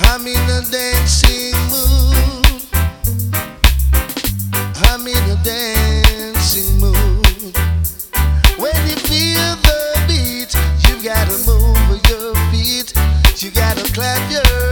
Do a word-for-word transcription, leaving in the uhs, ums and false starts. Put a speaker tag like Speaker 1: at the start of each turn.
Speaker 1: I'm in a dancing mood. I'm in a dancing mood. When you feel the beat, you gotta move your feet. You gotta clap your